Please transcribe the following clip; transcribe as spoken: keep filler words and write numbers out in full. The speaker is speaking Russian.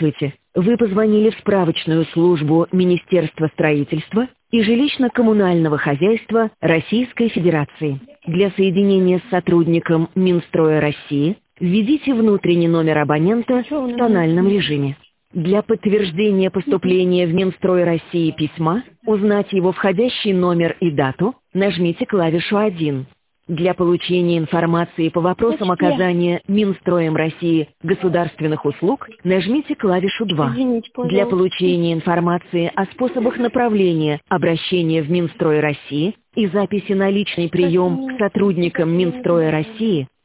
Здравствуйте. Вы позвонили в справочную службу Министерства строительства и жилищно-коммунального хозяйства Российской Федерации. Для соединения с сотрудником Минстроя России введите внутренний номер абонента в тональном режиме. Для подтверждения поступления в Минстрой России письма, узнать его входящий номер и дату, нажмите клавишу один. Для получения информации по вопросам оказания Минстроем России государственных услуг, нажмите клавишу два. Для получения информации о способах направления обращения в Минстрой России и записи на личный прием к сотрудникам Минстроя России,